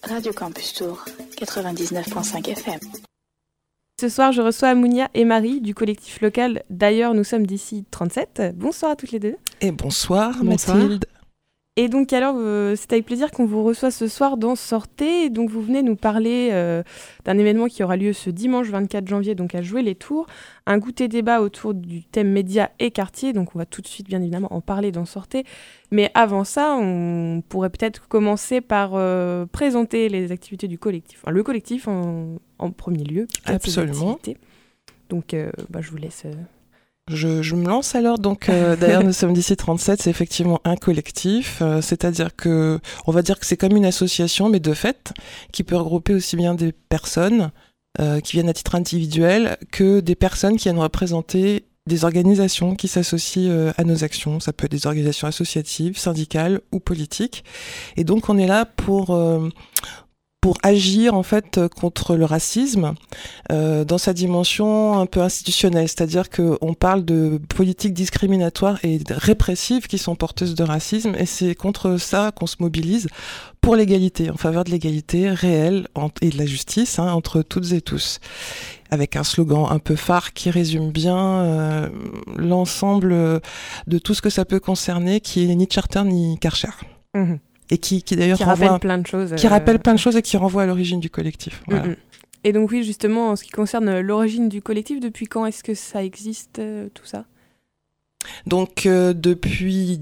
Radio Campus Tour, 99.5 FM. Ce soir, je reçois Mounia et Marie du collectif local D'ailleurs, nous sommes d'ici 37. Bonsoir à toutes les deux. Et bonsoir Mathilde. Et donc alors, c'est avec plaisir qu'on vous reçoit ce soir dans Sortez. Donc vous venez nous parler d'un événement qui aura lieu ce dimanche 24 janvier, donc à Jouer-les-Tours. Un goûter-débat autour du thème médias et quartier. Donc on va tout de suite, bien évidemment, en parler dans Sortez. Mais avant ça, on pourrait peut-être commencer par présenter les activités du collectif. Enfin, le collectif en premier lieu. Absolument. Donc je vous laisse... Je me lance alors, donc d'ailleurs nous sommes d'ici 37, c'est effectivement un collectif, c'est-à-dire que on va dire que c'est comme une association, mais de fait, qui peut regrouper aussi bien des personnes qui viennent à titre individuel que des personnes qui viennent représenter des organisations qui s'associent à nos actions. Ça peut être des organisations associatives, syndicales ou politiques. Et donc on est là pour agir en fait contre le racisme dans sa dimension un peu institutionnelle, c'est-à-dire qu'on parle de politiques discriminatoires et répressives qui sont porteuses de racisme, et c'est contre ça qu'on se mobilise pour l'égalité, en faveur de l'égalité réelle et de la justice entre toutes et tous, avec un slogan un peu phare qui résume bien l'ensemble de tout ce que ça peut concerner, qui est ni Charter ni Karcher. Mmh. Et qui d'ailleurs rappelle plein de choses. Qui rappelle plein de choses et qui renvoie à l'origine du collectif. Voilà. Et donc oui, justement, en ce qui concerne l'origine du collectif, depuis quand est-ce que ça existe, tout ça ? Donc depuis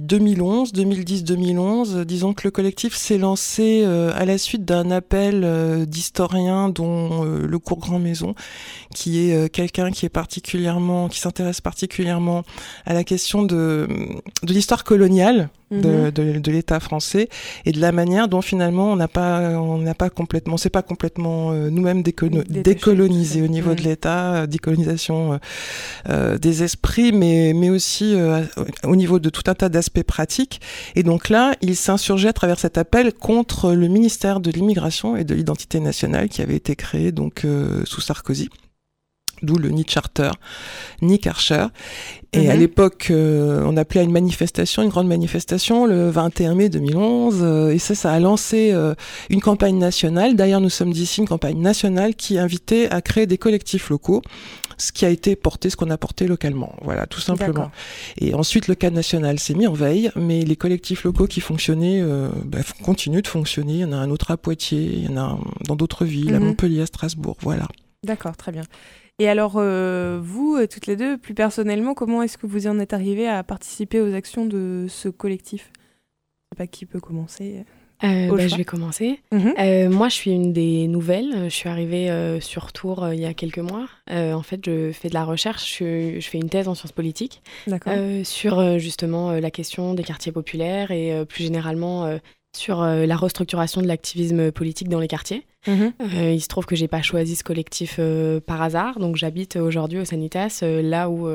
2010-2011, disons que le collectif s'est lancé à la suite d'un appel d'historiens dont le cours Grand Maison, qui est quelqu'un qui s'intéresse particulièrement à la question de l'histoire coloniale de l'État français et de la manière dont finalement on s'est pas complètement nous-mêmes décolonisés au niveau de l'État, décolonisation des esprits, mais aussi au niveau de tout un tas d'aspects pratiques. Et donc là, il s'insurgeait à travers cet appel contre le ministère de l'Immigration et de l'Identité nationale qui avait été créé donc sous Sarkozy. D'où le ni Charter, ni Karcher. Et à l'époque, on appelait à une grande manifestation, le 21 mai 2011. Et ça a lancé une campagne nationale. D'ailleurs, nous sommes d'ici, une campagne nationale qui invitait à créer des collectifs locaux, ce qu'on a porté localement. Voilà, tout simplement. D'accord. Et ensuite, le cadre national s'est mis en veille, mais les collectifs locaux qui fonctionnaient continuent de fonctionner. Il y en a un autre à Poitiers, il y en a un dans d'autres villes, à Montpellier, à Strasbourg, voilà. D'accord, très bien. Et alors, vous, toutes les deux, plus personnellement, comment est-ce que vous en êtes arrivées à participer aux actions de ce collectif ? Je ne sais pas qui peut commencer. Je vais commencer. Moi, je suis une des nouvelles. Je suis arrivée sur Tours il y a quelques mois. En fait, je fais de la recherche. Je fais une thèse en sciences politiques sur justement la question des quartiers populaires et plus généralement sur la restructuration de l'activisme politique dans les quartiers. Il se trouve que j'ai pas choisi ce collectif par hasard, donc j'habite aujourd'hui au Sanitas, là où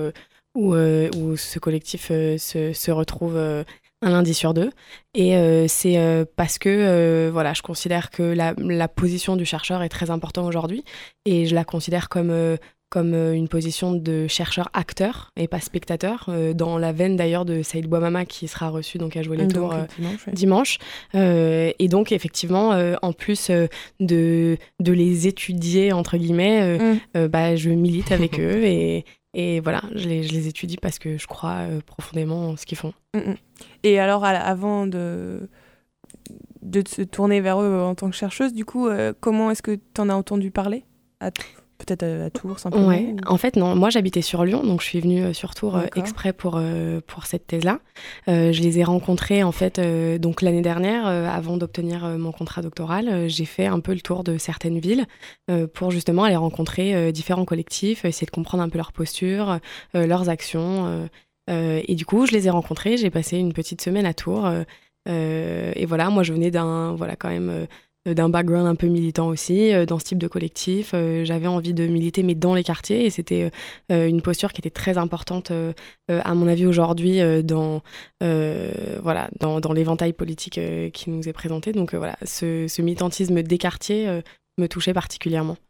ce collectif se retrouve un lundi sur deux. Et c'est parce que je considère que la position du chercheur est très importante aujourd'hui, et je la considère comme une position de chercheur-acteur et pas spectateur, dans la veine d'ailleurs de Saïd Bouamama qui sera reçu donc à Jouer-les-Tours dimanche. Et donc effectivement, en plus de les étudier entre guillemets, je milite avec eux et voilà, je les étudie parce que je crois profondément en ce qu'ils font. Et alors avant de se tourner vers eux en tant que chercheuse, du coup, comment est-ce que tu en as entendu parler peut-être à Tours, simplement. Ouais. En fait, non. Moi, j'habitais sur Lyon, donc je suis venue sur Tours exprès pour cette thèse-là. Je les ai rencontrés, en fait, donc l'année dernière, avant d'obtenir mon contrat doctoral. J'ai fait un peu le tour de certaines villes pour justement aller rencontrer différents collectifs, essayer de comprendre un peu leur posture, leurs actions. Et du coup, je les ai rencontrés. J'ai passé une petite semaine à Tours. Et voilà, moi, je venais d'un background un peu militant aussi, dans ce type de collectif. J'avais envie de militer, mais dans les quartiers, et c'était une posture qui était très importante, à mon avis, aujourd'hui, dans l'éventail politique qui nous est présenté. Donc ce militantisme des quartiers me touchait particulièrement.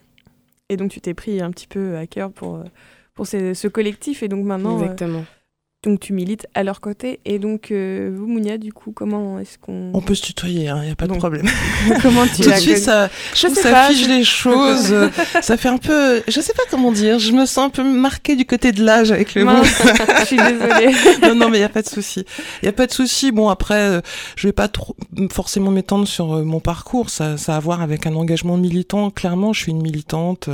Et donc tu t'es pris un petit peu à cœur pour ce collectif, et donc maintenant... Exactement. Donc tu milites à leur côté. Et donc vous, Mounia, du coup, comment est-ce qu'on... On peut se tutoyer, il n'y a pas de problème. Comment tu Tout de suite, ça fige les choses. Ça fait un peu... Je ne sais pas comment dire. Je me sens un peu marquée du côté de l'âge avec le mot. Je suis désolée. Non, mais il n'y a pas de souci. Il n'y a pas de souci. Bon, après, je ne vais pas trop forcément m'étendre sur mon parcours. Ça a à voir avec un engagement militant. Clairement, je suis une militante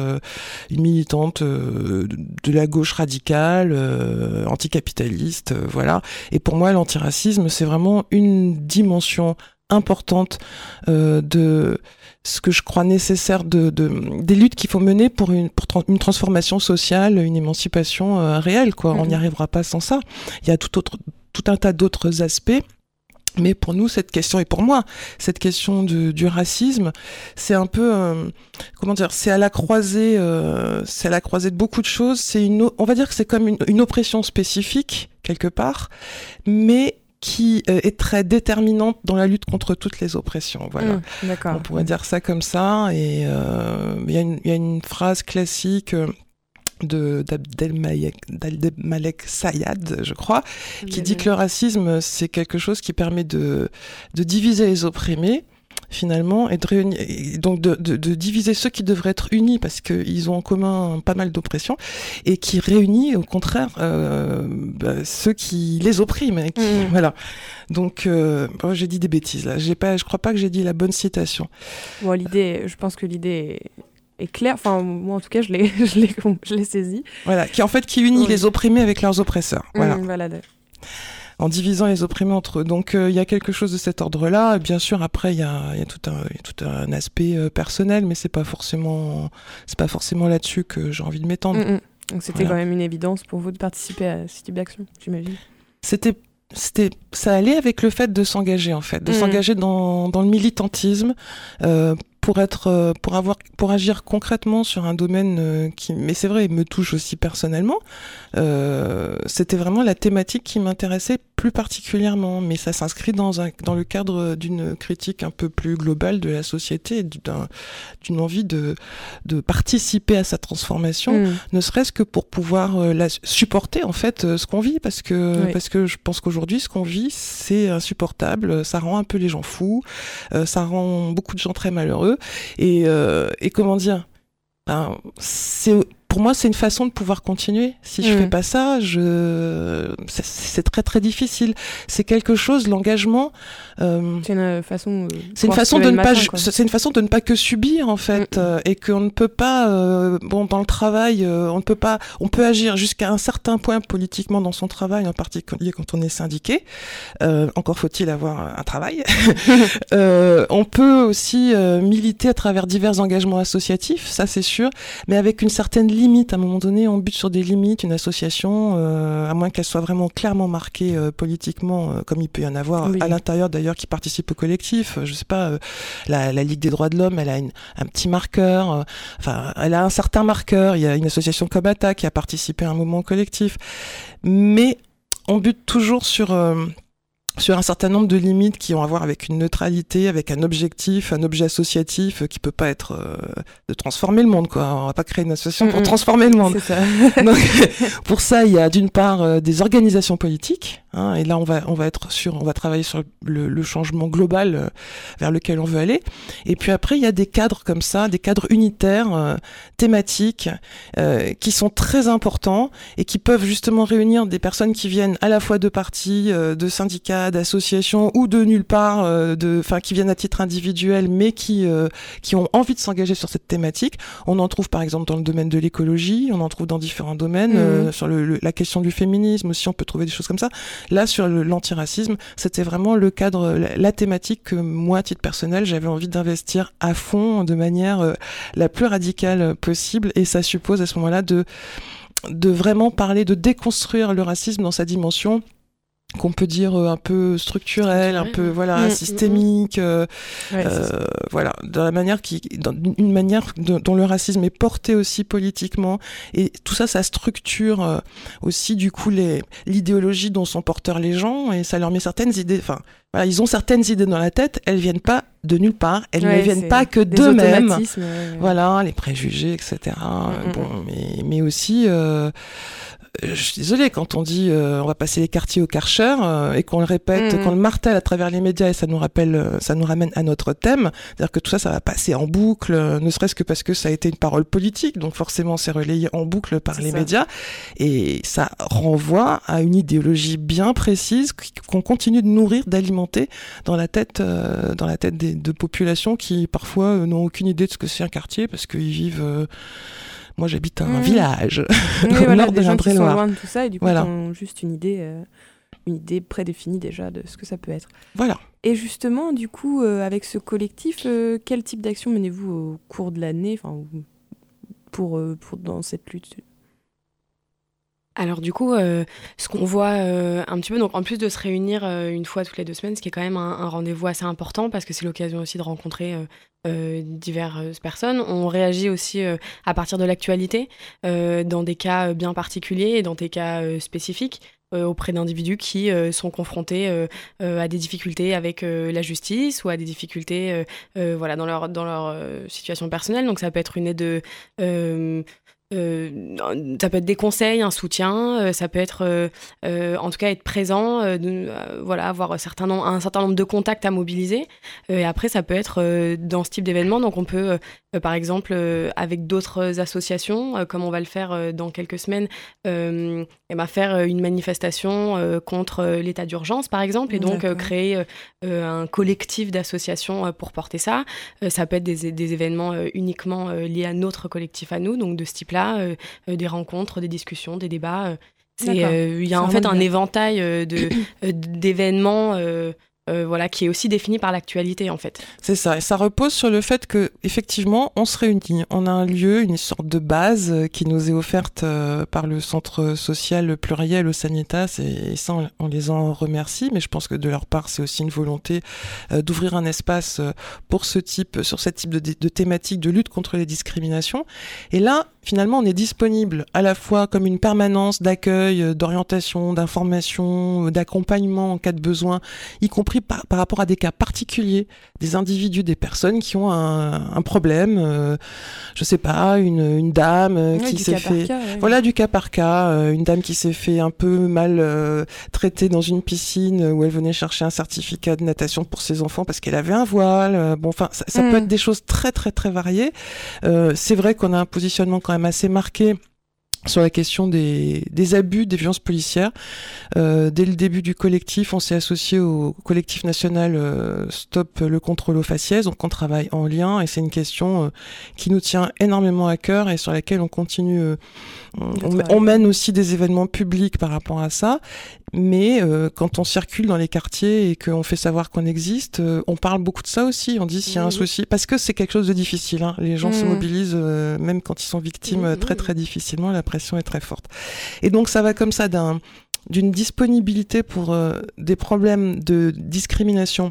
de la gauche radicale, anticapitaliste. Voilà. Et pour moi, l'antiracisme, c'est vraiment une dimension importante de ce que je crois nécessaire des luttes qu'il faut mener pour une transformation sociale, une émancipation réelle, quoi. On n'y arrivera pas sans ça. Il y a tout un tas d'autres aspects. Mais pour nous, cette question, et pour moi, cette question du racisme, c'est un peu, c'est à la croisée de beaucoup de choses. On va dire que c'est comme une oppression spécifique, quelque part, mais qui est très déterminante dans la lutte contre toutes les oppressions. Voilà. On pourrait dire ça comme ça. Et il y a une phrase classique d'Abdelmalek Sayad, je crois, qui dit que le racisme, c'est quelque chose qui permet de diviser les opprimés, finalement, et de réunir, donc de diviser ceux qui devraient être unis parce qu'ils ont en commun pas mal d'oppressions, et qui réunit, au contraire, ceux qui les oppriment. Voilà. Donc, j'ai dit des bêtises, là. Je crois pas que j'ai dit la bonne citation. Bon, je pense que l'idée est clair, enfin moi en tout cas je l'ai saisi. Voilà, qui unit les opprimés avec leurs oppresseurs. Voilà. En divisant les opprimés entre eux. Donc il y a quelque chose de cet ordre-là. Et bien sûr, après il y a tout un aspect personnel, mais c'est pas forcément là-dessus que j'ai envie de m'étendre. Donc c'était quand même une évidence pour vous de participer à ce type d'action, j'imagine. Ça allait avec le fait de s'engager, en fait, de s'engager dans le militantisme. Pour agir concrètement sur un domaine mais c'est vrai, il me touche aussi personnellement. C'était vraiment la thématique qui m'intéressait plus particulièrement, mais ça s'inscrit dans le cadre d'une critique un peu plus globale de la société, d'une envie de participer à sa transformation, ne serait-ce que pour pouvoir supporter en fait ce qu'on vit, parce que je pense qu'aujourd'hui ce qu'on vit c'est insupportable, ça rend un peu les gens fous, ça rend beaucoup de gens très malheureux. Et comment dire, pour moi, c'est une façon de pouvoir continuer. Si je fais pas ça, c'est très très difficile. C'est quelque chose, l'engagement. C'est une façon. C'est une façon de ne pas que subir en fait, et qu'on ne peut pas. Dans le travail, on peut agir jusqu'à un certain point politiquement dans son travail, en particulier quand on est syndiqué. Encore faut-il avoir un travail. On peut aussi militer à travers divers engagements associatifs, ça c'est sûr, mais avec une certaine limite. À un moment donné, on bute sur des limites. Une association, à moins qu'elle soit vraiment clairement marquée politiquement, comme il peut y en avoir à l'intérieur d'ailleurs qui participe au collectif. Je sais pas, la Ligue des droits de l'homme, elle a un petit marqueur. Elle a un certain marqueur. Il y a une association comme ATA qui a participé à un moment collectif. Mais on bute toujours sur un certain nombre de limites qui ont à voir avec une neutralité, avec un objectif, un objet associatif qui peut pas être de transformer le monde, quoi. On va pas créer une association pour transformer le monde. C'est ça. Donc, pour ça, il y a d'une part des organisations politiques, et là on va travailler sur le changement global vers lequel on veut aller. Et puis après, il y a des cadres comme ça, des cadres unitaires, thématiques, qui sont très importants et qui peuvent justement réunir des personnes qui viennent à la fois de partis, de syndicats, d'associations ou de nulle part, qui viennent à titre individuel, mais qui ont envie de s'engager sur cette thématique. On en trouve par exemple dans le domaine de l'écologie, on en trouve dans différents domaines, sur la question du féminisme aussi, on peut trouver des choses comme ça. Là, sur l'antiracisme, c'était vraiment le cadre, la thématique que moi, à titre personnel, j'avais envie d'investir à fond, de manière la plus radicale possible, et ça suppose à ce moment-là de vraiment parler, de déconstruire le racisme dans sa dimension qu'on peut dire un peu structurel, un peu systémique, voilà, dans la manière une manière dont le racisme est porté aussi politiquement, et tout ça, ça structure aussi du coup l'idéologie dont sont porteurs les gens, et ça leur met certaines idées. Enfin, voilà, ils ont certaines idées dans la tête, elles viennent pas de nulle part, elles ne viennent pas que d'eux-mêmes. Voilà, les préjugés, etc. Mais aussi je suis désolée, quand on dit on va passer les quartiers au Karcher et qu'on le répète, qu'on le martèle à travers les médias et ça nous ramène à notre thème, c'est-à-dire que tout ça va passer en boucle, ne serait-ce que parce que ça a été une parole politique, donc forcément c'est relayé en boucle par les médias et ça renvoie à une idéologie bien précise qu'on continue de nourrir, d'alimenter dans la tête de populations qui parfois n'ont aucune idée de ce que c'est un quartier parce qu'ils vivent... Moi, j'habite un village au nord de l'Indre-et-Loire. Des gens qui sont loin de tout ça et du coup, ils ont juste une idée prédéfinie déjà de ce que ça peut être. Voilà. Et justement, du coup, avec ce collectif, quel type d'action menez-vous au cours de l'année, pour dans cette lutte ? Alors du coup, ce qu'on voit un petit peu, donc en plus de se réunir une fois toutes les 2 semaines, ce qui est quand même un rendez-vous assez important parce que c'est l'occasion aussi de rencontrer diverses personnes, on réagit aussi à partir de l'actualité dans des cas bien particuliers et dans des cas spécifiques auprès d'individus qui sont confrontés à des difficultés avec la justice ou à des difficultés dans leur situation personnelle. Donc ça peut être une aide ça peut être des conseils, un soutien, ça peut être en tout cas être présent, avoir un certain nombre de contacts à mobiliser. Et après, ça peut être dans ce type d'événement. Donc on peut, par exemple, avec d'autres associations, comme on va le faire dans quelques semaines, faire une manifestation contre l'état d'urgence, par exemple, et donc créer un collectif d'associations pour porter ça. Ça peut être des événements uniquement liés à notre collectif à nous, donc de ce type-là. Des rencontres, des discussions, des débats. Il y a en fait un éventail d'événements qui est aussi défini par l'actualité en fait. C'est ça, et ça repose sur le fait que effectivement on se réunit, on a un lieu, une sorte de base qui nous est offerte par le centre social pluriel au Sanitas et ça on les en remercie, mais je pense que de leur part c'est aussi une volonté d'ouvrir un espace sur cette type de thématique de lutte contre les discriminations. Et là finalement on est disponible à la fois comme une permanence d'accueil, d'orientation, d'information, d'accompagnement en cas de besoin, y compris par rapport à des cas particuliers, des individus, des personnes qui ont un problème, je sais pas, une dame qui s'est fait... Voilà, du cas par cas, une dame qui s'est fait un peu mal traiter dans une piscine où elle venait chercher un certificat de natation pour ses enfants parce qu'elle avait un voile. Ça peut être des choses très très très variées. C'est vrai qu'on a un positionnement quand même assez marqué sur la question des abus, des violences policières. Dès le début du collectif, on s'est associé au collectif national Stop le contrôle aux faciès, donc on travaille en lien et c'est une question qui nous tient énormément à cœur et sur laquelle on continue. On mène aussi des événements publics par rapport à ça, mais quand on circule dans les quartiers et qu'on fait savoir qu'on existe, on parle beaucoup de ça aussi. On dit s'il y a un souci, parce que c'est quelque chose de difficile. Hein. Les gens se mobilisent, même quand ils sont victimes, très très difficilement. La pression est très forte. Et donc ça va comme ça d'une disponibilité pour des problèmes de discrimination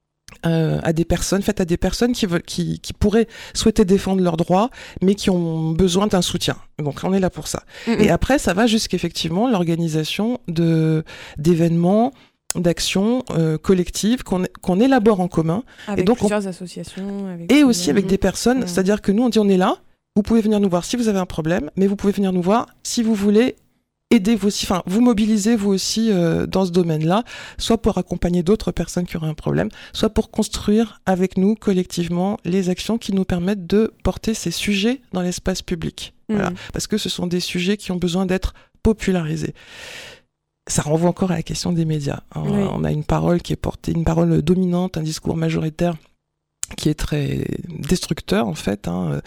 à des personnes qui pourraient souhaiter défendre leurs droits mais qui ont besoin d'un soutien. Donc on est là pour ça. Et après ça va jusqu'effectivement l'organisation d'événements, d'actions collectives qu'on élabore en commun avec et donc plusieurs associations et aussi avec des personnes, c'est-à-dire que nous on dit on est là, vous pouvez venir nous voir si vous avez un problème, mais vous pouvez venir nous voir si vous voulez aider vous aussi, vous mobilisez vous aussi dans ce domaine-là, soit pour accompagner d'autres personnes qui auraient un problème, soit pour construire avec nous collectivement les actions qui nous permettent de porter ces sujets dans l'espace public. Voilà. Parce que ce sont des sujets qui ont besoin d'être popularisés. Ça renvoie encore à la question des médias. On a une parole qui est portée, une parole dominante, un discours majoritaire qui est très destructeur en fait,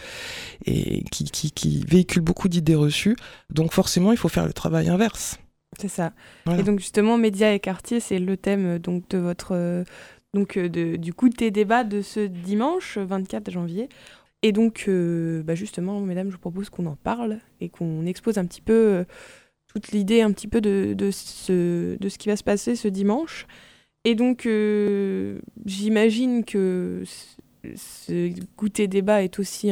et qui véhicule beaucoup d'idées reçues. Donc forcément, il faut faire le travail inverse. C'est ça. Voilà. Et donc justement, médias et quartiers, c'est le thème donc de votre du goûter débat de ce dimanche 24 janvier. Et donc justement, mesdames, je vous propose qu'on en parle et qu'on expose un petit peu toute l'idée un petit peu de ce qui va se passer ce dimanche. Et donc, j'imagine que ce goûter débat est aussi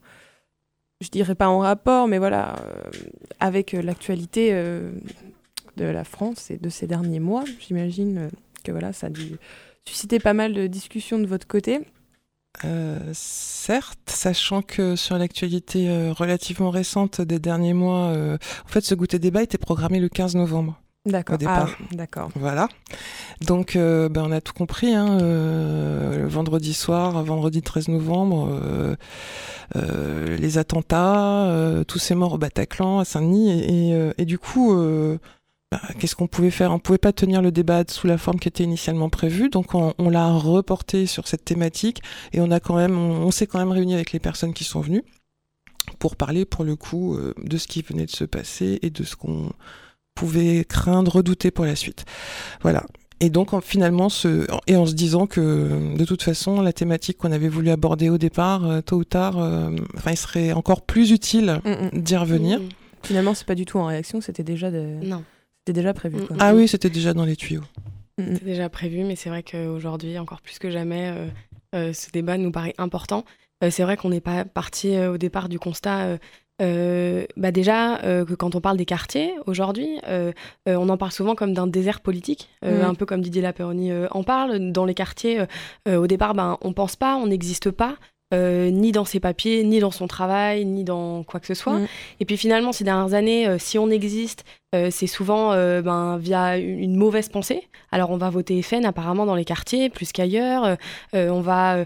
je dirais pas en rapport, mais voilà, avec l'actualité de la France et de ces derniers mois. J'imagine que voilà, ça a dû susciter pas mal de discussions de votre côté. Certes, sachant que sur l'actualité relativement récente des derniers mois, en fait, ce goûter débat était programmé le 15 novembre. D'accord. Au départ. D'accord. Voilà. Donc, on a tout compris. Le vendredi soir, vendredi 13 novembre, les attentats, tous ces morts au Bataclan, à Saint-Denis, et du coup, qu'est-ce qu'on pouvait faire ? On pouvait pas tenir le débat sous la forme qui était initialement prévue, donc on l'a reporté sur cette thématique, et on s'est quand même réuni avec les personnes qui sont venues pour parler, pour le coup, de ce qui venait de se passer et de ce qu'on pouvait craindre, redouter pour la suite. Voilà. Et donc finalement, en se disant que de toute façon, la thématique qu'on avait voulu aborder au départ, tôt ou tard, il serait encore plus utile d'y revenir. Finalement, c'est pas du tout en réaction, c'était déjà Non. C'était déjà prévu. Quoi. Ah oui, c'était déjà dans les tuyaux. C'était déjà prévu, mais c'est vrai qu'aujourd'hui, encore plus que jamais, ce débat nous paraît important. C'est vrai qu'on n'est pas parti au départ du constat. Déjà, que quand on parle des quartiers aujourd'hui, on en parle souvent comme d'un désert politique, un peu comme Didier Lapéronie en parle. Dans les quartiers, au départ, on pense pas, on n'existe pas. Ni dans ses papiers, ni dans son travail, ni dans quoi que ce soit. Et puis finalement, ces dernières années, si on existe, c'est souvent via une mauvaise pensée. Alors on va voter FN apparemment dans les quartiers plus qu'ailleurs. On va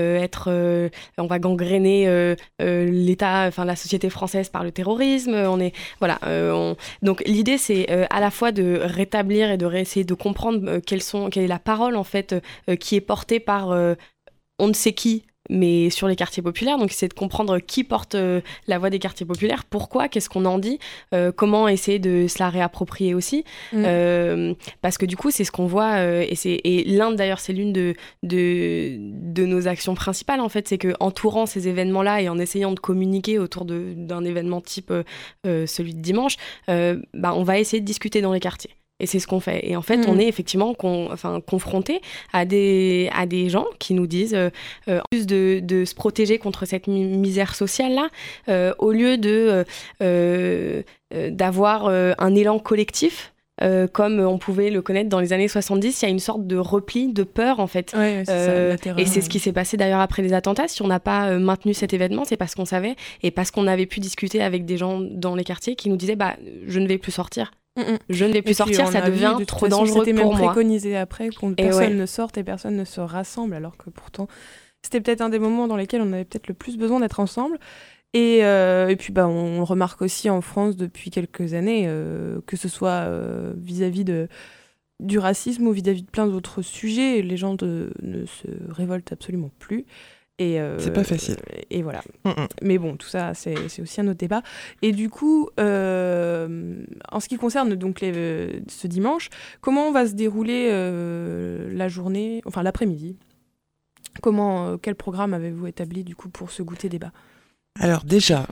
gangréner l'État, la société française par le terrorisme. Donc l'idée c'est à la fois de rétablir et de réessayer de comprendre quelle est la parole en fait qui est portée par on ne sait qui, mais sur les quartiers populaires. Donc c'est de comprendre qui porte la voix des quartiers populaires, pourquoi, qu'est-ce qu'on en dit, comment essayer de se la réapproprier aussi, parce que du coup c'est ce qu'on voit, et l'Inde d'ailleurs c'est l'une de nos actions principales en fait, c'est qu'entourant ces événements-là et en essayant de communiquer autour d'un événement type celui de dimanche, on va essayer de discuter dans les quartiers. Et c'est ce qu'on fait. Et en fait, on est effectivement confronté à des gens qui nous disent, en plus de se protéger contre cette misère sociale-là, au lieu d'avoir un élan collectif, comme on pouvait le connaître dans les années 70, il y a une sorte de repli, de peur en fait. Ouais, c'est ça, et c'est ce qui s'est passé d'ailleurs après les attentats. Si on n'a pas maintenu cet événement, c'est parce qu'on savait et parce qu'on avait pu discuter avec des gens dans les quartiers qui nous disaient je ne vais plus sortir. Je ne vais plus sortir, ça devient trop dangereux pour moi. C'était même préconisé après que personne ne sorte et personne ne se rassemble, alors que pourtant c'était peut-être un des moments dans lesquels on avait peut-être le plus besoin d'être ensemble. Et puis on le remarque aussi en France depuis quelques années, que ce soit vis-à-vis du racisme ou vis-à-vis de plein d'autres sujets, les gens ne se révoltent absolument plus. Et c'est pas facile. Et voilà. Mais bon, tout ça, c'est aussi un autre débat. Et du coup, en ce qui concerne donc ce dimanche, comment va se dérouler la journée, enfin l'après-midi ? Quel programme avez-vous établi du coup pour ce goûter débat ? Alors déjà,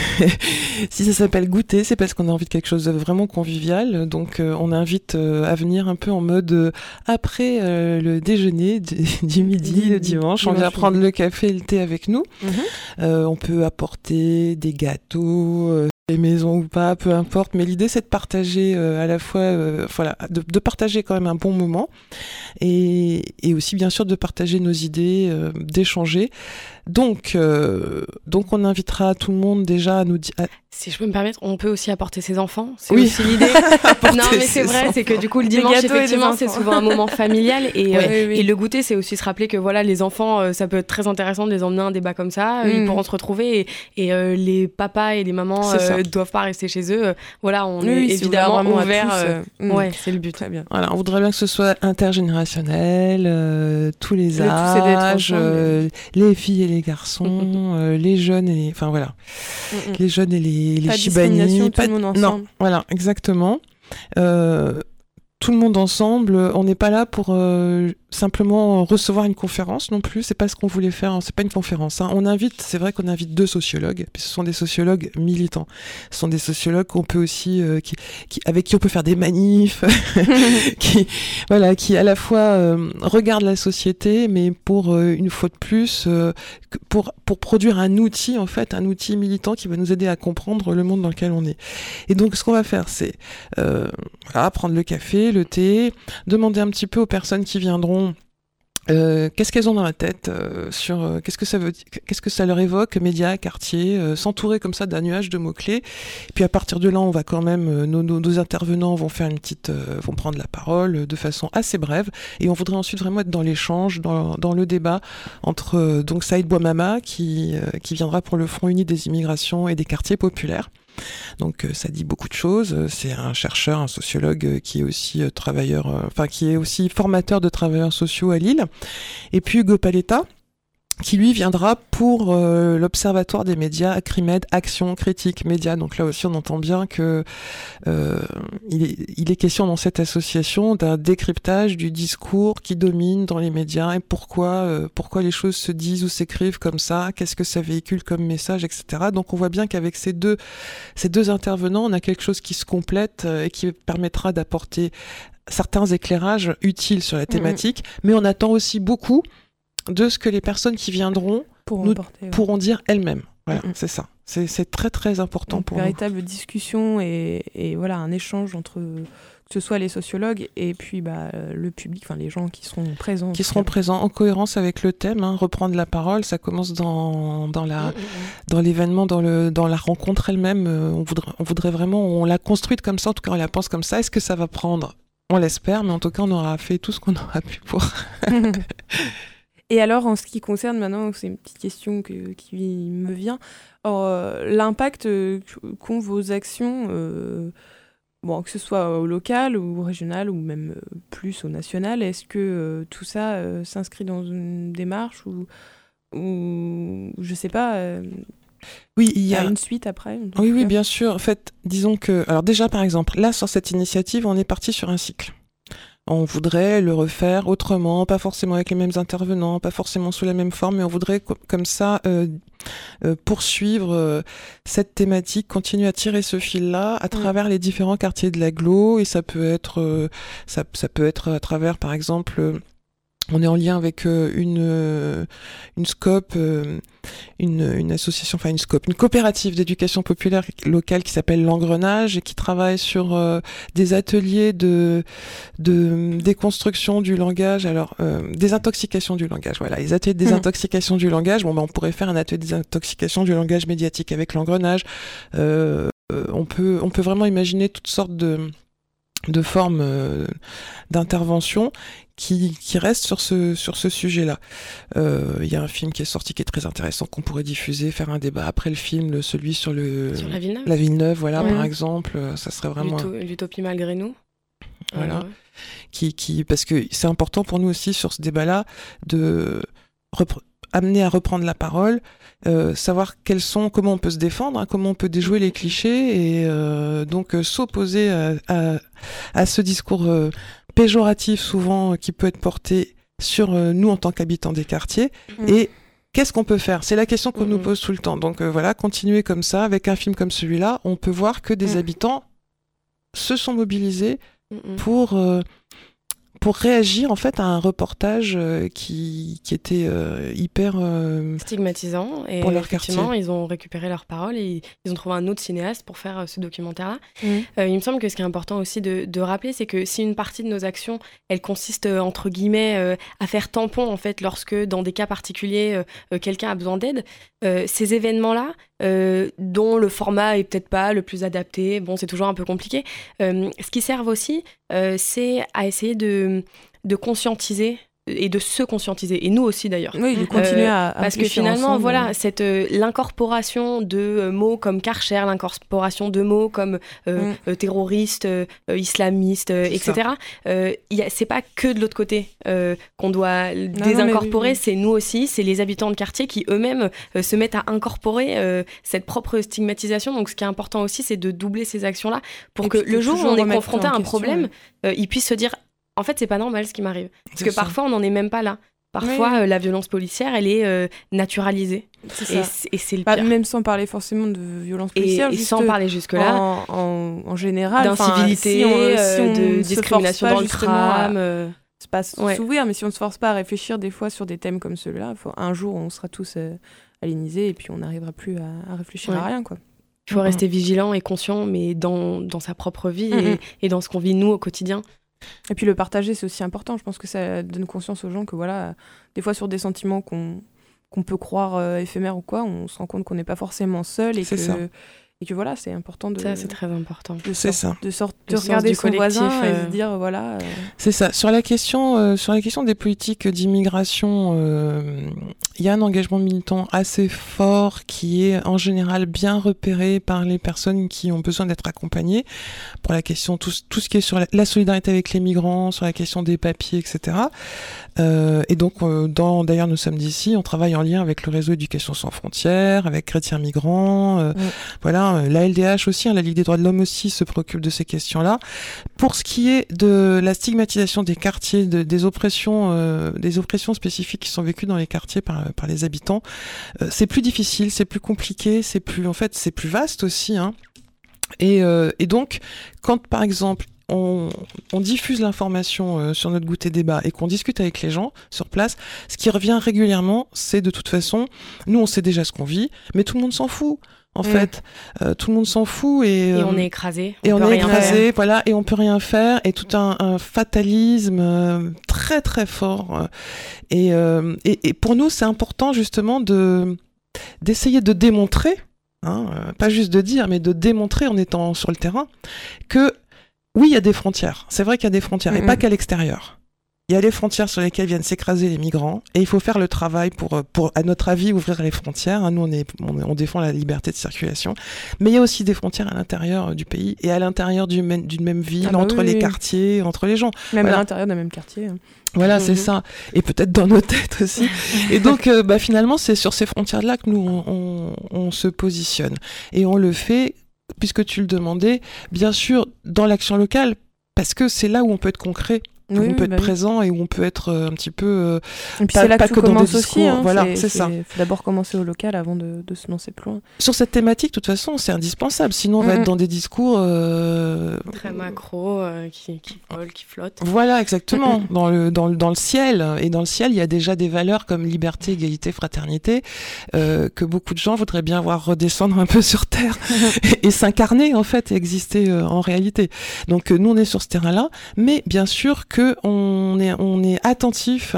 si ça s'appelle goûter, c'est parce qu'on a envie de quelque chose de vraiment convivial. Donc on invite à venir un peu en mode après le déjeuner du midi, le dimanche. On vient prendre le café et le thé avec nous. On peut apporter des gâteaux, les maisons ou pas, peu importe. Mais l'idée c'est de partager à la fois, de partager quand même un bon moment et aussi bien sûr de partager nos idées, d'échanger. Donc on invitera tout le monde déjà à nous dire... Si je peux me permettre, on peut aussi apporter ses enfants. C'est aussi l'idée. Non, mais c'est vrai, c'est que du coup, le dimanche, effectivement, c'est souvent un moment familial. Et le goûter, c'est aussi se rappeler que voilà, les enfants, ça peut être très intéressant de les emmener à un débat comme ça. Ils pourront se retrouver. Et les papas et les mamans ne doivent pas rester chez eux. Voilà, on est évidemment ouvert. Ouais, c'est le but. Très bien. Voilà, on voudrait bien que ce soit intergénérationnel, tous les âges, les filles et les garçons, les jeunes et... Enfin, voilà. Les jeunes et les Chibani, tout le monde ensemble. Non, voilà, exactement. Tout le monde ensemble, on n'est pas là pour simplement recevoir une conférence non plus, c'est pas ce qu'on voulait faire, c'est pas une conférence. On invite, c'est vrai qu'on invite 2 sociologues, puis ce sont des sociologues militants. Ce sont des sociologues qu'on peut aussi, avec qui on peut faire des manifs, qui à la fois regardent la société, mais pour une fois de plus, pour produire un outil en fait, un outil militant qui va nous aider à comprendre le monde dans lequel on est. Et donc ce qu'on va faire, c'est prendre le café, le thé, demander un petit peu aux personnes qui viendront qu'est-ce qu'elles ont dans la tête sur qu'est-ce que ça veut dire, qu'est-ce que ça leur évoque, médias, quartier, s'entourer comme ça d'un nuage de mots-clés. Et puis à partir de là, on va quand même nos intervenants vont faire vont prendre la parole de façon assez brève, et on voudrait ensuite vraiment être dans l'échange, dans le débat entre donc Saïd Bouamama qui viendra pour le Front uni des immigrations et des quartiers populaires. Donc ça dit beaucoup de choses. C'est un chercheur, un sociologue qui est aussi qui est aussi formateur de travailleurs sociaux à Lille. Et puis Hugo Paletta, qui lui viendra pour l'Observatoire des médias, Acrimed, Action Critique Média. Donc là aussi on entend bien que il est question dans cette association d'un décryptage du discours qui domine dans les médias et pourquoi les choses se disent ou s'écrivent comme ça, qu'est-ce que ça véhicule comme message, etc. Donc on voit bien qu'avec ces deux intervenants, on a quelque chose qui se complète et qui permettra d'apporter certains éclairages utiles sur la thématique, mais on attend aussi beaucoup de ce que les personnes qui viendront pourront dire elles-mêmes. Voilà, c'est ça. C'est très très important pour nous. Une véritable discussion et voilà, un échange entre que ce soit les sociologues et puis le public, enfin les gens qui seront présents. Qui seront présents en cohérence avec le thème, reprendre la parole, ça commence dans l'événement, dans la rencontre elle-même. On voudrait vraiment, on l'a construite comme ça, en tout cas on la pense comme ça. Est-ce que ça va prendre ? On l'espère, mais en tout cas on aura fait tout ce qu'on aura pu pour. Et alors, en ce qui concerne maintenant, c'est une petite question qui me vient, l'impact qu'ont vos actions, que ce soit au local ou au régional ou même plus au national, est-ce que tout ça s'inscrit dans une démarche ou je sais pas oui, il y a une suite après? Oui, bien sûr. En fait, disons que... Alors déjà, par exemple, là, sur cette initiative, on est parti sur un cycle. On voudrait le refaire autrement, pas forcément avec les mêmes intervenants, pas forcément sous la même forme, mais on voudrait comme ça poursuivre cette thématique, continuer à tirer ce fil-là à travers les différents quartiers de l'agglo, et ça peut être à travers, par exemple, on est en lien avec une SCOP, une association, enfin une coopérative d'éducation populaire locale qui s'appelle l'Engrenage et qui travaille sur des ateliers de déconstruction du langage, désintoxication du langage. Voilà, les ateliers de désintoxication du langage. On pourrait faire un atelier de désintoxication du langage médiatique avec l'Engrenage. On peut vraiment imaginer toutes sortes de formes d'intervention qui restent sur ce sujet-là. Il y a un film qui est sorti qui est très intéressant, qu'on pourrait diffuser, faire un débat après le film, celui sur la Villeneuve. La Villeneuve, voilà, par exemple. Ça serait vraiment... L'utopie malgré nous. Voilà. Parce que c'est important pour nous aussi sur ce débat-là de amener à reprendre la parole, savoir comment on peut se défendre, comment on peut déjouer les clichés et donc s'opposer à ce discours péjoratif souvent qui peut être porté sur nous en tant qu'habitants des quartiers. Et qu'est-ce qu'on peut faire ? C'est la question qu'on nous pose tout le temps. Donc voilà, continuer comme ça, avec un film comme celui-là, on peut voir que des habitants se sont mobilisés pour réagir en fait à un reportage qui était hyper stigmatisant, et pour leur effectivement quartier. Ils ont récupéré leurs paroles et ils ont trouvé un autre cinéaste pour faire ce documentaire-là. Il me semble que ce qui est important aussi de rappeler, c'est que si une partie de nos actions, elle consiste entre guillemets à faire tampon en fait lorsque dans des cas particuliers quelqu'un a besoin d'aide, ces événements-là dont le format est peut-être pas le plus adapté, c'est toujours un peu compliqué, ce qui servent aussi c'est à essayer de conscientiser et de se conscientiser, et nous aussi d'ailleurs. Oui, de continuer à parce que finalement, ensemble, voilà, l'incorporation de mots comme Karcher, l'incorporation de mots comme terroriste, islamiste, etc. C'est pas que de l'autre côté qu'on doit désincorporer, c'est nous aussi, c'est les habitants de quartier qui eux-mêmes se mettent à incorporer cette propre stigmatisation. Donc ce qui est important aussi, c'est de doubler ces actions-là pour que le jour où on est confronté à un problème, ils puissent se dire: en fait, c'est pas normal ce qui m'arrive. Parce que parfois, on n'en est même pas là. Parfois, la violence policière, elle est naturalisée. Et c'est le pire. Même sans parler forcément de violence policière. Et sans parler jusque-là. En général. D'incivilité, de discrimination dans le tram. C'est pas s'ouvrir, mais si on ne se force pas à réfléchir des fois sur des thèmes comme ceux-là, un jour, on sera tous aliénisés et puis on n'arrivera plus à réfléchir à rien, quoi. Il faut rester vigilant et conscient, mais dans sa propre vie et dans ce qu'on vit nous au quotidien. Et puis le partager, c'est aussi important. Je pense que ça donne conscience aux gens que voilà, des fois sur des sentiments qu'on peut croire éphémères ou quoi, on se rend compte qu'on n'est pas forcément seul et que voilà, c'est important de... Ça, c'est très important. De regarder son voisin et se dire, voilà... C'est ça. Sur la question des politiques d'immigration, il y a un engagement militant assez fort qui est en général bien repéré par les personnes qui ont besoin d'être accompagnées pour la question, tout ce qui est sur la solidarité avec les migrants, sur la question des papiers, etc. Et donc, d'ailleurs, nous sommes d'ici, on travaille en lien avec le réseau Éducation sans frontières, avec Chrétiens migrants, voilà. La LDH aussi, la Ligue des droits de l'homme aussi se préoccupe de ces questions-là. Pour ce qui est de la stigmatisation des quartiers, des oppressions spécifiques qui sont vécues dans les quartiers par les habitants, c'est plus difficile, c'est plus compliqué, c'est plus vaste aussi, hein. Et donc, quand par exemple on diffuse l'information sur notre goûter débat et qu'on discute avec les gens sur place, ce qui revient régulièrement, c'est de toute façon, nous on sait déjà ce qu'on vit, mais tout le monde s'en fout. En fait, tout le monde s'en fout et on est écrasé. Et on est écrasé, voilà, et on peut rien faire, et tout un fatalisme très très fort. Et pour nous, c'est important justement d'essayer de démontrer, pas juste de dire, mais de démontrer en étant sur le terrain que oui, il y a des frontières. C'est vrai qu'il y a des frontières, et pas qu'à l'extérieur. Il y a les frontières sur lesquelles viennent s'écraser les migrants et il faut faire le travail pour à notre avis, ouvrir les frontières. Nous, on défend la liberté de circulation. Mais il y a aussi des frontières à l'intérieur du pays et à l'intérieur d'une même ville, entre les quartiers, entre les gens. Même à l'intérieur d'un même quartier. Voilà, c'est ça. Et peut-être dans nos têtes aussi. Et donc, finalement, c'est sur ces frontières-là que nous, on se positionne. Et on le fait, puisque tu le demandais, bien sûr, dans l'action locale, parce que c'est là où on peut être concret. Où on peut être présent et où on peut être un petit peu et puis c'est là que tout commence aussi, voilà, c'est ça. Il faut d'abord commencer au local avant de se lancer plus loin. Sur cette thématique, de toute façon, c'est indispensable. Sinon, on va être dans des discours très macro, qui volent, qui flottent. Voilà, exactement. Dans le ciel. Et dans le ciel, il y a déjà des valeurs comme liberté, égalité, fraternité, que beaucoup de gens voudraient bien voir redescendre un peu sur terre et s'incarner en fait, et exister en réalité. Donc nous, on est sur ce terrain-là, mais bien sûr que on est attentif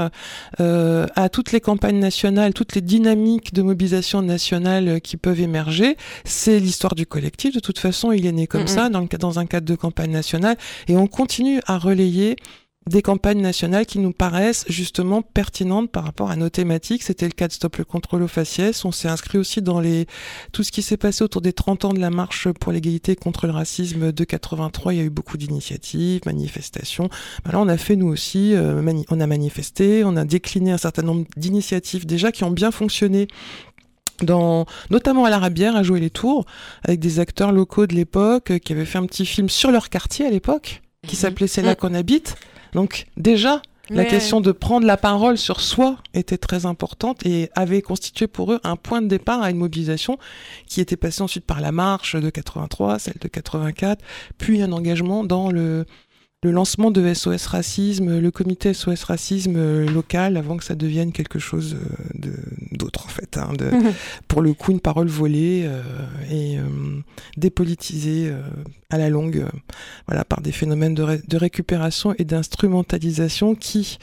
à toutes les campagnes nationales, toutes les dynamiques de mobilisation nationale qui peuvent émerger. C'est l'histoire du collectif. De toute façon, il est né comme ça, dans un cadre de campagne nationale, et on continue à relayer des campagnes nationales qui nous paraissent justement pertinentes par rapport à nos thématiques. C'était le cas de Stop le contrôle aux faciès. On s'est inscrit aussi dans tout ce qui s'est passé autour des 30 ans de la marche pour l'égalité contre le racisme de 83. Il y a eu beaucoup d'initiatives, manifestations. Là, on a fait nous aussi, on a manifesté, on a décliné un certain nombre d'initiatives déjà qui ont bien fonctionné. Notamment à l'Arabière, à Jouer les Tours, avec des acteurs locaux de l'époque qui avaient fait un petit film sur leur quartier à l'époque, qui s'appelait C'est là qu'on habite. Donc déjà, la question de prendre la parole sur soi était très importante et avait constitué pour eux un point de départ à une mobilisation qui était passée ensuite par la marche de 83, celle de 84, puis un engagement dans le lancement de SOS Racisme, le comité SOS Racisme local, avant que ça devienne quelque chose d'autre en fait, pour le coup une parole volée et dépolitisée à la longue, par des phénomènes de récupération et d'instrumentalisation qui,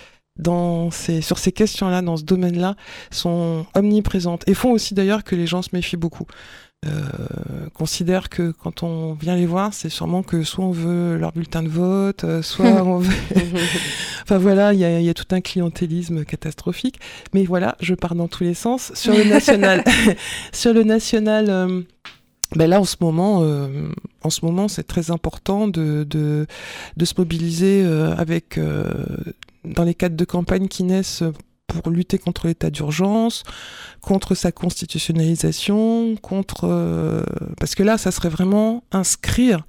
sur ces questions-là, dans ce domaine-là, sont omniprésentes et font aussi d'ailleurs que les gens se méfient beaucoup. Considèrent que quand on vient les voir, c'est sûrement que soit on veut leur bulletin de vote, soit on veut... Enfin voilà, il y a tout un clientélisme catastrophique. Mais voilà, je pars dans tous les sens. Sur le national, là en ce moment, c'est très important de se mobiliser avec dans les cadres de campagne qui naissent pour lutter contre l'état d'urgence, contre sa constitutionnalisation, parce que là, ça serait vraiment inscrire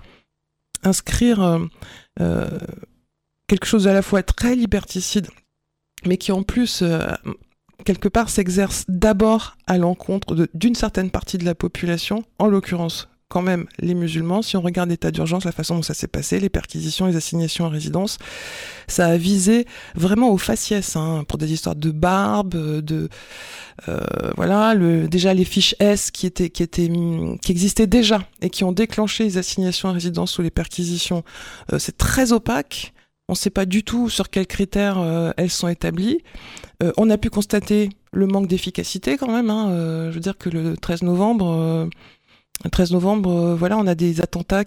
quelque chose à la fois très liberticide, mais qui en plus, quelque part, s'exerce d'abord à l'encontre d'une certaine partie de la population, en l'occurrence quand même les musulmans. Si on regarde l'état d'urgence, la façon dont ça s'est passé, les perquisitions, les assignations à résidence, ça a visé vraiment aux faciès, pour des histoires de barbe, déjà les fiches S qui existaient déjà et qui ont déclenché les assignations à résidence ou les perquisitions. C'est très opaque. On ne sait pas du tout sur quels critères elles sont établies. On a pu constater le manque d'efficacité quand même. Je veux dire que le 13 novembre, voilà, on a des attentats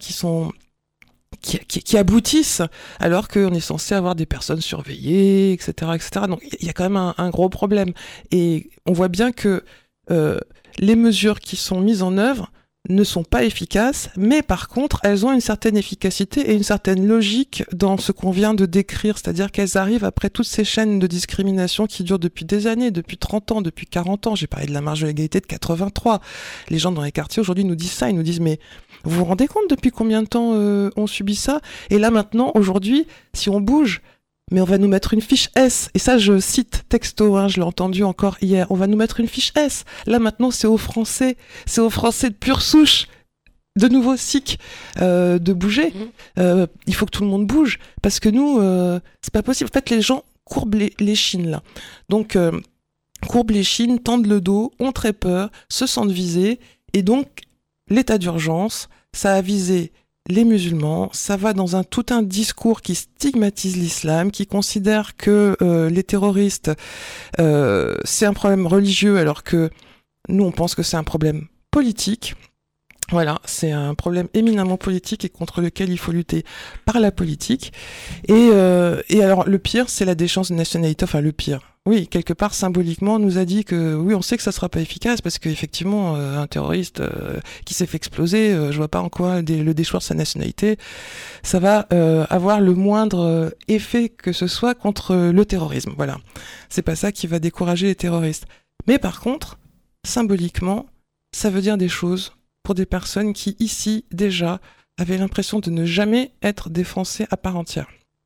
qui aboutissent alors qu'on est censé avoir des personnes surveillées, etc., etc. Donc il y a quand même un gros problème. Et on voit bien que les mesures qui sont mises en œuvre ne sont pas efficaces, mais par contre, elles ont une certaine efficacité et une certaine logique dans ce qu'on vient de décrire, c'est-à-dire qu'elles arrivent après toutes ces chaînes de discrimination qui durent depuis des années, depuis 30 ans, depuis 40 ans. J'ai parlé de la marge de l'égalité de 83. Les gens dans les quartiers aujourd'hui nous disent ça, ils nous disent mais vous vous rendez compte depuis combien de temps on subit ça ? Et là maintenant, aujourd'hui, si on bouge, mais on va nous mettre une fiche S. Et ça, je cite texto, je l'ai entendu encore hier. On va nous mettre une fiche S. Là, maintenant, c'est aux Français de pure souche, de nouveau sick, de bouger. Il faut que tout le monde bouge. Parce que nous, c'est pas possible. En fait, les gens courbent les chines, là. Donc, courbent les chines, tendent le dos, ont très peur, se sentent visés. Et donc, l'état d'urgence, ça a visé les musulmans, ça va dans tout un discours qui stigmatise l'islam, qui considère que les terroristes, c'est un problème religieux, alors que nous, on pense que c'est un problème politique. Voilà, c'est un problème éminemment politique et contre lequel il faut lutter par la politique. Et alors, le pire, c'est la déchéance de nationalité. Enfin, le pire. Oui, quelque part, symboliquement, on nous a dit que oui, on sait que ça sera pas efficace parce qu'effectivement, un terroriste qui s'est fait exploser, je vois pas en quoi le déchoir de sa nationalité, ça va avoir le moindre effet que ce soit contre le terrorisme. Voilà, c'est pas ça qui va décourager les terroristes. Mais par contre, symboliquement, ça veut dire des choses pour des personnes qui, ici, déjà, avaient l'impression de ne jamais être des Français à part entière.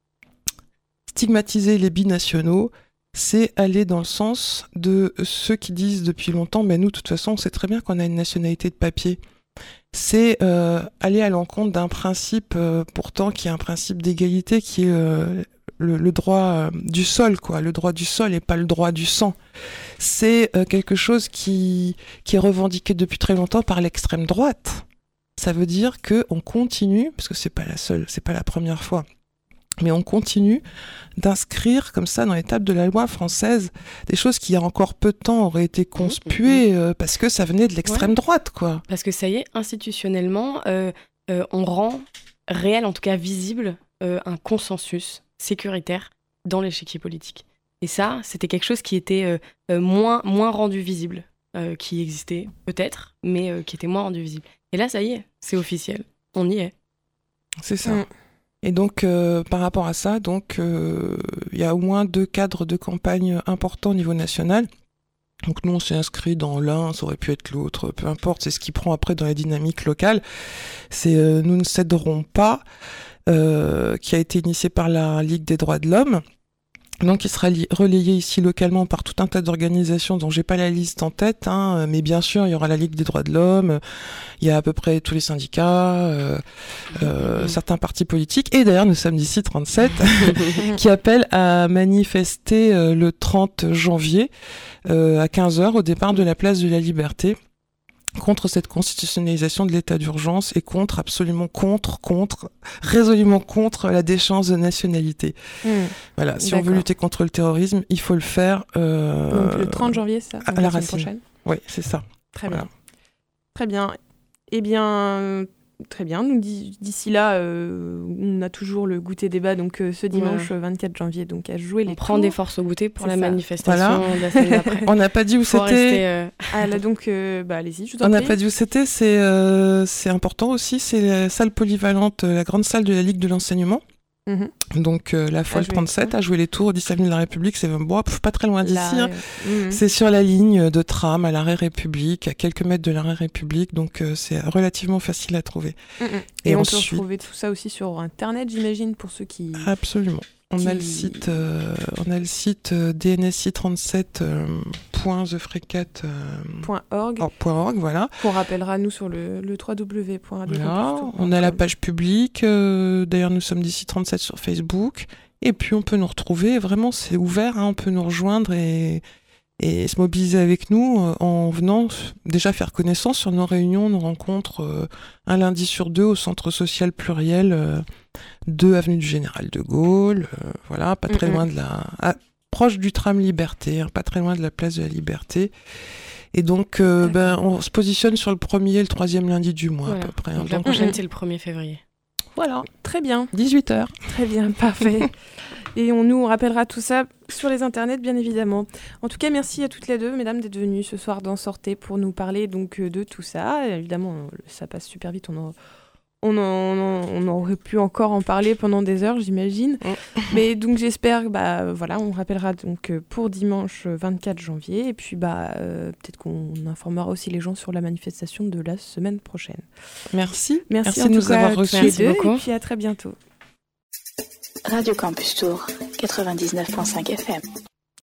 Stigmatiser les binationaux, c'est aller dans le sens de ceux qui disent depuis longtemps, mais nous, de toute façon, on sait très bien qu'on a une nationalité de papier. C'est aller à l'encontre d'un principe, pourtant, qui est un principe d'égalité, qui est le droit du sol, quoi. Le droit du sol et pas le droit du sang. C'est quelque chose qui est revendiqué depuis très longtemps par l'extrême droite. Ça veut dire qu'on continue, parce que c'est pas la première fois, mais on continue d'inscrire comme ça dans les tables de la loi française des choses qui, il y a encore peu de temps, auraient été conspuées parce que ça venait de l'extrême droite, quoi. Parce que ça y est, institutionnellement, on rend réel, en tout cas visible, un consensus sécuritaire dans l'échiquier politique. Et ça, c'était quelque chose qui était moins rendu visible, qui existait peut-être, mais qui était moins rendu visible. Et là, ça y est, c'est officiel, on y est. C'est ça. Et donc, par rapport à ça, il y a au moins 2 cadres de campagne importants au niveau national. Donc nous, on s'est inscrit dans l'un, ça aurait pu être l'autre, peu importe, c'est ce qui prend après dans la dynamique locale. C'est « Nous ne céderons pas », qui a été initié par la Ligue des droits de l'homme. Donc il sera relayé ici localement par tout un tas d'organisations dont j'ai pas la liste en tête, mais bien sûr il y aura la Ligue des droits de l'homme, il y a à peu près tous les syndicats, certains partis politiques, et d'ailleurs nous sommes d'ici 37 qui appellent à manifester le 30 janvier à 15h au départ de la place de la Liberté contre cette constitutionnalisation de l'état d'urgence et résolument contre la déchéance de nationalité. Voilà, si on veut lutter contre le terrorisme, il faut le faire donc le 30 janvier, ça, à la racine prochaine. Oui, c'est ça. Très bien. Très bien. Eh bien, très bien. Nous, d'ici là, on a toujours le goûter débat, donc ce dimanche 24 janvier, donc à jouer les tours. On prend des forces au goûter pour la manifestation de la semaine d'après. On n'a pas dit où c'était. Là, donc, allez-y, je vous en prie. On n'a pas dit où c'était, c'est important aussi, c'est la salle polyvalente, la grande salle de la Ligue de l'enseignement. Donc la folle 37 à jouer les tours au 10 avenue de la République, c'est pas très loin d'ici. C'est sur la ligne de tram à l'arrêt République, à quelques mètres de l'arrêt République, donc c'est relativement facile à trouver. Et on peut retrouver tout ça aussi sur internet, j'imagine, pour ceux qui... Absolument. On a le site dnsy37.thefrecat.org. Voilà. Qu'on rappellera, nous, sur le www.radio. Voilà. On a la page publique. D'ailleurs, nous sommes d'ici 37 sur Facebook. Et puis, on peut nous retrouver. Vraiment, c'est ouvert. On peut nous rejoindre et et se mobiliser avec nous en venant déjà faire connaissance sur nos réunions, nos rencontres, un lundi sur 2 au Centre social pluriel 2 avenue du Général de Gaulle, voilà, pas très loin de proche du tram Liberté, pas très loin de la place de la Liberté. Et donc, on se positionne sur le 1er et le 3e lundi du mois, à peu près. Donc la prochaine, c'est le 1er février. Voilà, très bien. 18h. Très bien, parfait. Et on rappellera tout ça sur les internets, bien évidemment. En tout cas, merci à toutes les deux, mesdames, d'être venues ce soir dans Sortez pour nous parler donc de tout ça. Et évidemment, ça passe super vite. On aurait pu encore en parler pendant des heures, j'imagine. Mais donc, j'espère, on rappellera donc pour dimanche 24 janvier. Et puis, peut-être qu'on informera aussi les gens sur la manifestation de la semaine prochaine. Merci. Merci de nous avoir reçus. Et puis, à très bientôt. Radio Campus Tour, 99.5 FM.